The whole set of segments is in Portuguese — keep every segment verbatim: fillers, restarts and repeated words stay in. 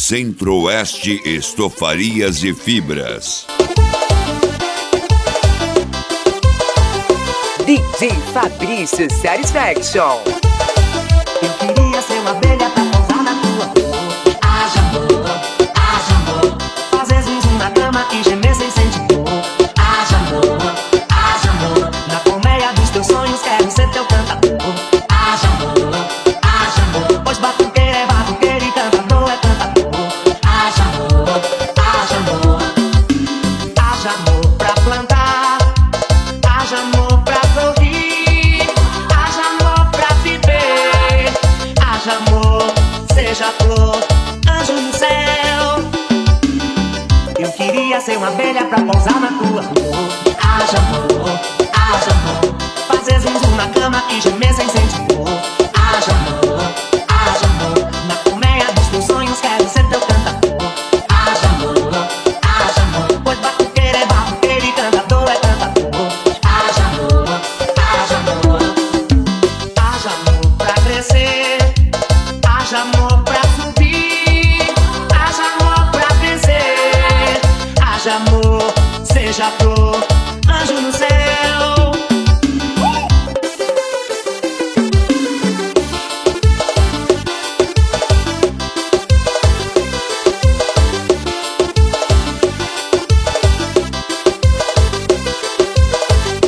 Centro-Oeste Estofarias e Fibras. D J Fabrício Satisfaction. Eu queria ser uma abelha pra pousar na tua flor. Haja amor, haja amor. Fazer zum na cama e gemer sem sentir dor. Haja amor, haja amor. Na colmeia dos teus sonhos quero ser teu cantador. Haja amor, haja amor. Pois batuqueiro é batuqueiro e cantador é cantador. Haja amor, haja amor. Haja amor pra plantar, haja amor pra sorrir, haja amor pra viver, haja amor, seja flor, anjo no céu. Eu queria ser uma abelha pra pousar na tua flor. Haja amor, haja amor. Fazer zum zum na cama e gemer sem sentir dor. Haja amor, haja amor. Na colmeia dos teus sonhos quero ser teu cantador. Haja amor, haja amor. Pois batuqueiro é batuqueiro e cantador é cantador. Haja amor, haja amor. Haja amor pra crescer, haja amor pra subir, haja amor pra vencer, haja amor, seja flor, anjo no céu.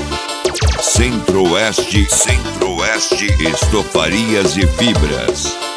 Centro-Oeste, Centro-Oeste Estofarias e Fibras.